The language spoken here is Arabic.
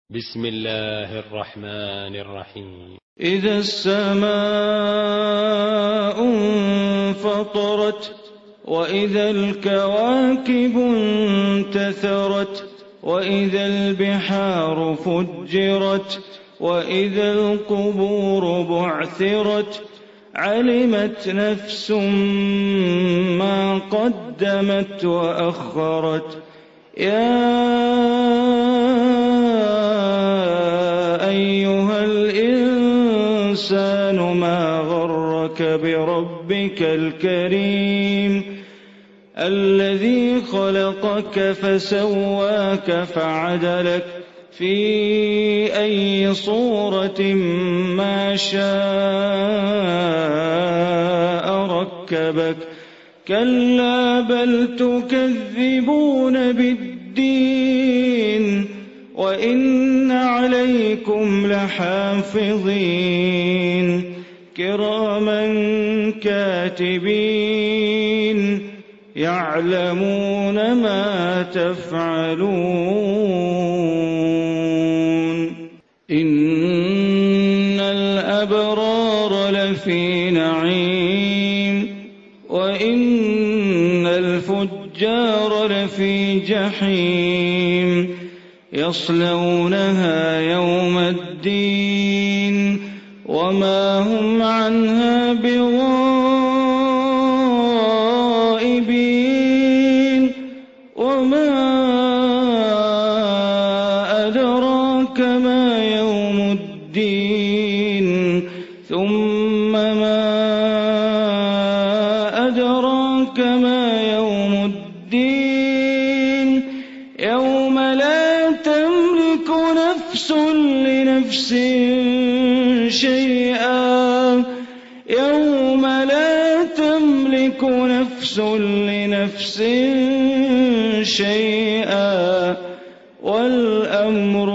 بسم الله الرحمن الرحيم. إذا السماء انفطرت وإذا الكواكب انتثرت وإذا البحار فجرت وإذا القبور بعثرت علمت نفس ما قدمت وأخرت. يا أيها الإنسان ما غرك بربك الكريم الذي خلقك فسواك فعدلك في أي صورة ما شاء ركبك. كلا بل تكذبون بالدين وإن عليكم لحافظين كراما كاتبين يعلمون ما تفعلون. إن الأبرار لفي نعيم وإن الفجار لفي جحيم يصلونها يوم الدين وما هم عنها بغائبين. وما أدراك ما يوم الدين ثم ما أدراك ما يوم الدين يوم لا تملك نفس لنفس شيئا يوم لا تملك نفس لنفس شيئا والأمر